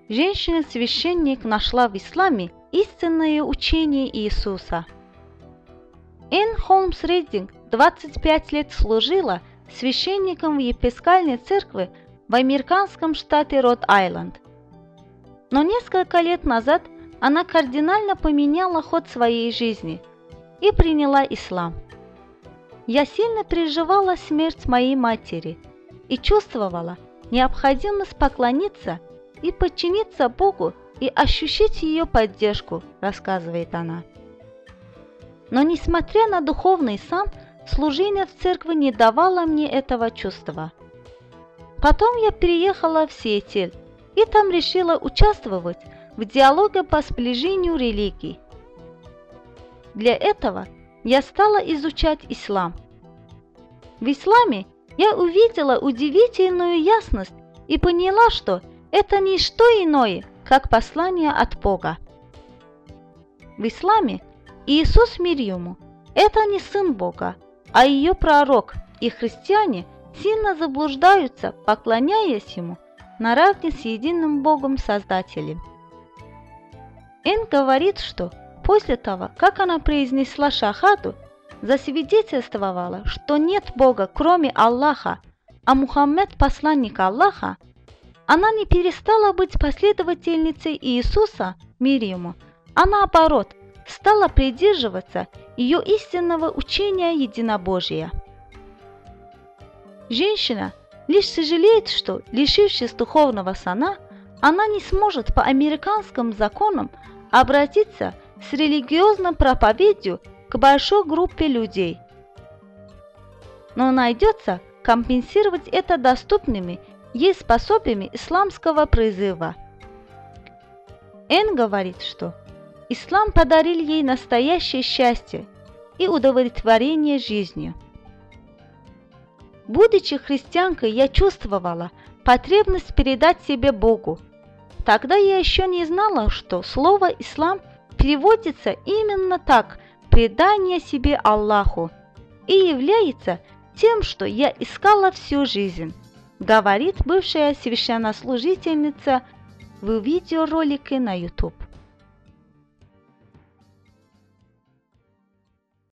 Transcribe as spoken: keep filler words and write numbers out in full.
женщина-священник нашла в исламе истинное учение Иисуса. Энн Холмс Рединг двадцать пять лет служила священником в епископальной церкви в американском штате Род-Айленд. Но несколько лет назад она кардинально поменяла ход своей жизни и приняла ислам. Я сильно переживала смерть моей матери и чувствовала необходимость поклониться и подчиниться Богу и ощущать ее поддержку, рассказывает она. Но несмотря на духовный сан, служение в церкви не давало мне этого чувства. Потом я переехала в Сиэтл и там решила участвовать в диалоге по сближению религий. Для этого я стала изучать ислам. В исламе я увидела удивительную ясность и поняла, что это не что иное, как послание от Бога. В исламе Иисус Мирьяму – это не сын Бога, а ее пророк, и христиане сильно заблуждаются, поклоняясь ему наравне с единым Богом Создателем. Энн говорит, что после того, как она произнесла шахаду, засвидетельствовала, что нет Бога, кроме Аллаха, а Мухаммед – посланник Аллаха, она не перестала быть последовательницей Иисуса, мир ему, а наоборот, стала придерживаться ее истинного учения единобожия. Женщина лишь сожалеет, что, лишившись духовного сана, она не сможет по американским законам обратиться с религиозной проповедью к большой группе людей. Но найдется компенсировать это доступными ей способами исламского призыва. Энн говорит, что ислам подарил ей настоящее счастье и удовлетворение жизнью. Будучи христианкой, я чувствовала потребность передать себе Богу. Тогда я еще не знала, что слово «ислам» переводится именно так – предание себе Аллаху, и является тем, что я искала всю жизнь, говорит бывшая священнослужительница в видеоролике на YouTube.